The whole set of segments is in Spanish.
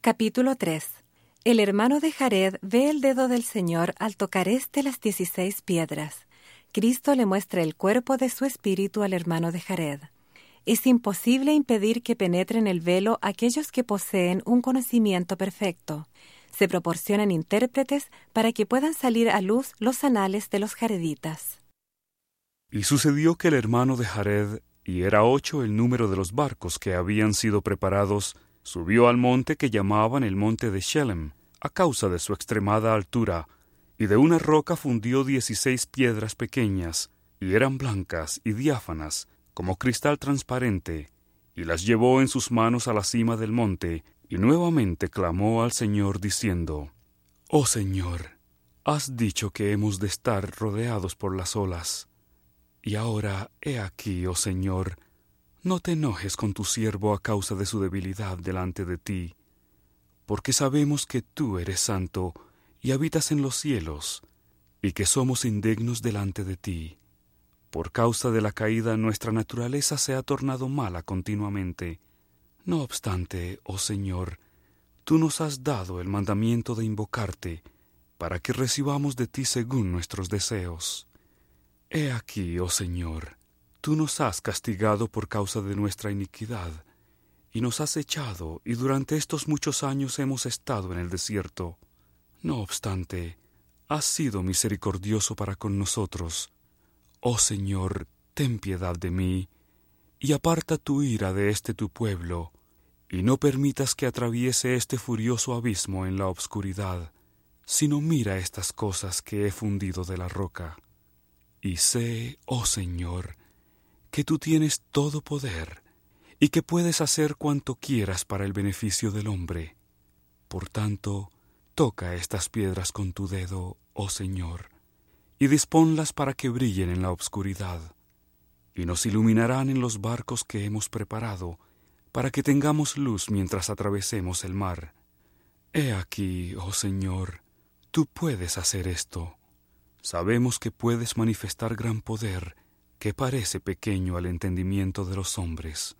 Capítulo 3. El hermano de Jared ve el dedo del Señor al tocar las 16 piedras. Cristo le muestra el cuerpo de su espíritu al hermano de Jared. Es imposible impedir que penetren el velo aquellos que poseen un conocimiento perfecto. Se proporcionan intérpretes para que puedan salir a luz los anales de los jareditas. Y sucedió que el hermano de Jared, y era 8 el número de los barcos que habían sido preparados, subió al monte que llamaban el monte de Shelem, a causa de su extremada altura, y de una roca fundió 16 piedras pequeñas, y eran blancas y diáfanas, como cristal transparente, y las llevó en sus manos a la cima del monte, y nuevamente clamó al Señor diciendo: «Oh Señor, has dicho que hemos de estar rodeados por las olas. Y ahora, he aquí, oh Señor, no te enojes con tu siervo a causa de su debilidad delante de ti, porque sabemos que tú eres santo y habitas en los cielos, y que somos indignos delante de ti. Por causa de la caída nuestra naturaleza se ha tornado mala continuamente. No obstante, oh Señor, tú nos has dado el mandamiento de invocarte, para que recibamos de ti según nuestros deseos. He aquí, oh Señor, tú nos has castigado por causa de nuestra iniquidad, y nos has echado, y durante estos muchos años hemos estado en el desierto. No obstante, has sido misericordioso para con nosotros. Oh Señor, ten piedad de mí, y aparta tu ira de tu pueblo, y no permitas que atraviese este furioso abismo en la obscuridad, sino mira estas cosas que he fundido de la roca. Y sé, oh Señor, que tú tienes todo poder, y que puedes hacer cuanto quieras para el beneficio del hombre. Por tanto, toca estas piedras con tu dedo, oh Señor, y disponlas para que brillen en la obscuridad, y nos iluminarán en los barcos que hemos preparado, para que tengamos luz mientras atravesemos el mar. He aquí, oh Señor, tú puedes hacer esto. Sabemos que puedes manifestar gran poder, que parece pequeño al entendimiento de los hombres».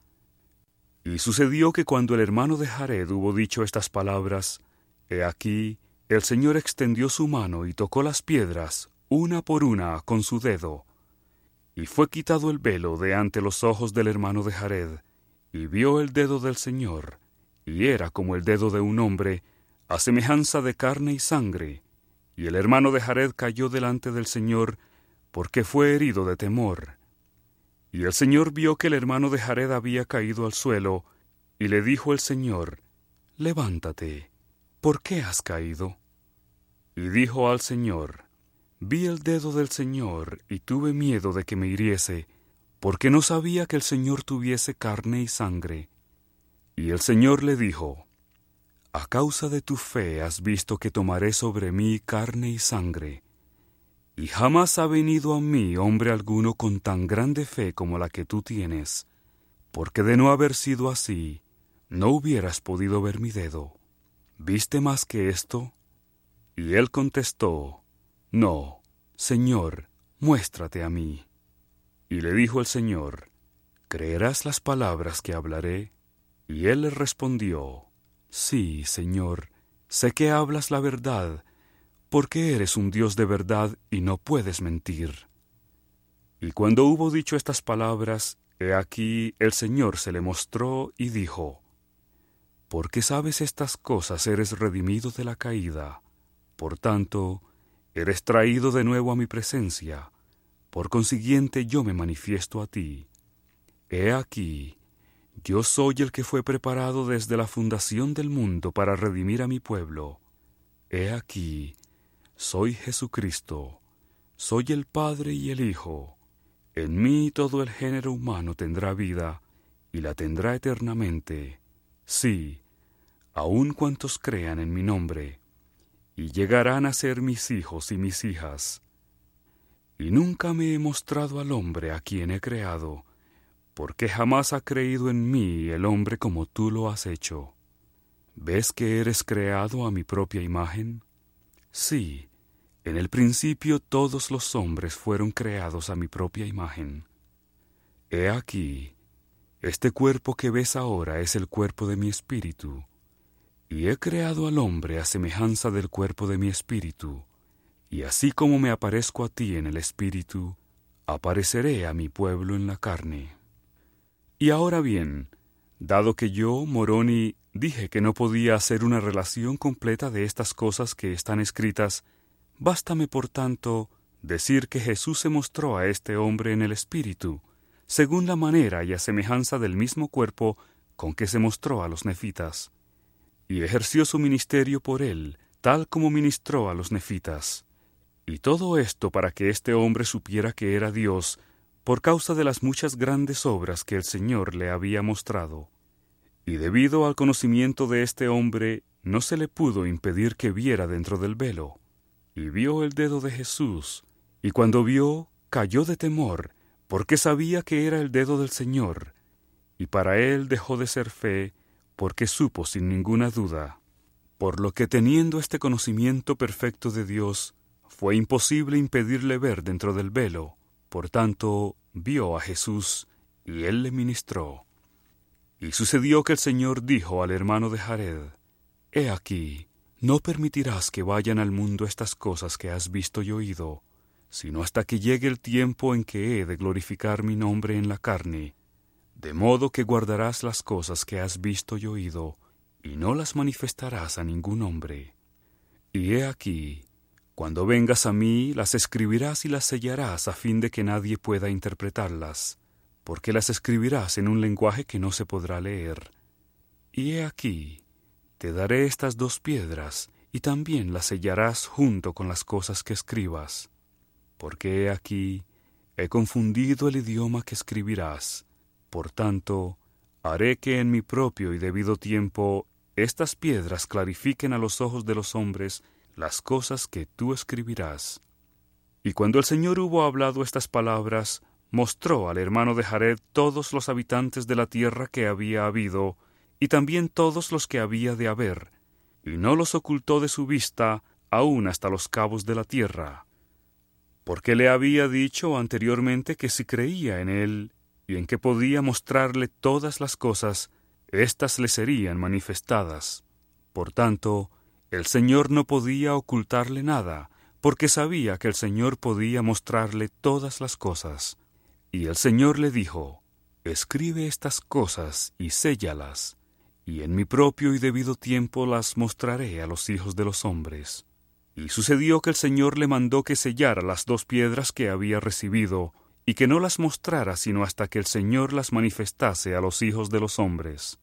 Y sucedió que cuando el hermano de Jared hubo dicho estas palabras, he aquí, el Señor extendió su mano y tocó las piedras, una por una, con su dedo. Y fue quitado el velo de ante los ojos del hermano de Jared, y vio el dedo del Señor, y era como el dedo de un hombre, a semejanza de carne y sangre. Y el hermano de Jared cayó delante del Señor, porque fue herido de temor. Y el Señor vio que el hermano de Jared había caído al suelo, y le dijo el Señor: «Levántate, ¿por qué has caído?» Y dijo al Señor: «Vi el dedo del Señor, y tuve miedo de que me hiriese, porque no sabía que el Señor tuviese carne y sangre». Y el Señor le dijo: «A causa de tu fe has visto que tomaré sobre mí carne y sangre. Y jamás ha venido a mí hombre alguno con tan grande fe como la que tú tienes, porque de no haber sido así, no hubieras podido ver mi dedo. ¿Viste más que esto?» Y él contestó: «No, Señor, muéstrate a mí». Y le dijo el Señor: «¿Creerás las palabras que hablaré?» Y él le respondió: «Sí, Señor, sé que hablas la verdad, porque eres un Dios de verdad y no puedes mentir». Y cuando hubo dicho estas palabras, he aquí el Señor se le mostró y dijo: «Porque sabes estas cosas eres redimido de la caída. Por tanto, eres traído de nuevo a mi presencia. Por consiguiente yo me manifiesto a ti. He aquí, yo soy el que fue preparado desde la fundación del mundo para redimir a mi pueblo. He aquí, soy Jesucristo, soy el Padre y el Hijo. En mí todo el género humano tendrá vida, y la tendrá eternamente. Sí, aun cuantos crean en mi nombre, y llegarán a ser mis hijos y mis hijas. Y nunca me he mostrado al hombre a quien he creado, porque jamás ha creído en mí el hombre como tú lo has hecho. ¿Ves que eres creado a mi propia imagen? Sí, en el principio todos los hombres fueron creados a mi propia imagen. He aquí, este cuerpo que ves ahora es el cuerpo de mi espíritu. Y he creado al hombre a semejanza del cuerpo de mi espíritu, y así como me aparezco a ti en el espíritu, apareceré a mi pueblo en la carne. Y ahora bien, dado que yo, Moroni, dije que no podía hacer una relación completa de estas cosas que están escritas, bástame, por tanto, decir que Jesús se mostró a este hombre en el espíritu, según la manera y a semejanza del mismo cuerpo con que se mostró a los nefitas, y ejerció su ministerio por él, tal como ministró a los nefitas. Y todo esto para que este hombre supiera que era Dios, por causa de las muchas grandes obras que el Señor le había mostrado. Y debido al conocimiento de este hombre, no se le pudo impedir que viera dentro del velo. Y vio el dedo de Jesús, y cuando vio, cayó de temor, porque sabía que era el dedo del Señor. Y para él dejó de ser fe, porque supo sin ninguna duda. Por lo que teniendo este conocimiento perfecto de Dios, fue imposible impedirle ver dentro del velo. Por tanto, vio a Jesús, y él le ministró. Y sucedió que el Señor dijo al hermano de Jared: He aquí, no permitirás que vayan al mundo estas cosas que has visto y oído, sino hasta que llegue el tiempo en que he de glorificar mi nombre en la carne, de modo que guardarás las cosas que has visto y oído, y no las manifestarás a ningún hombre. Y he aquí, cuando vengas a mí, las escribirás y las sellarás a fin de que nadie pueda interpretarlas, porque las escribirás en un lenguaje que no se podrá leer. Y he aquí, te daré estas 2 piedras, y también las sellarás junto con las cosas que escribas. Porque he aquí, he confundido el idioma que escribirás. Por tanto, haré que en mi propio y debido tiempo estas piedras clarifiquen a los ojos de los hombres las cosas que tú escribirás. Y cuando el Señor hubo hablado estas palabras, mostró al hermano de Jared todos los habitantes de la tierra que había habido, y también todos los que había de haber, y no los ocultó de su vista, aun hasta los cabos de la tierra. Porque le había dicho anteriormente que si creía en él, y en que podía mostrarle todas las cosas, éstas le serían manifestadas. Por tanto, el Señor no podía ocultarle nada, porque sabía que el Señor podía mostrarle todas las cosas. Y el Señor le dijo: Escribe estas cosas y séllalas, y en mi propio y debido tiempo las mostraré a los hijos de los hombres. Y sucedió que el Señor le mandó que sellara las 2 piedras que había recibido, y que no las mostrara sino hasta que el Señor las manifestase a los hijos de los hombres.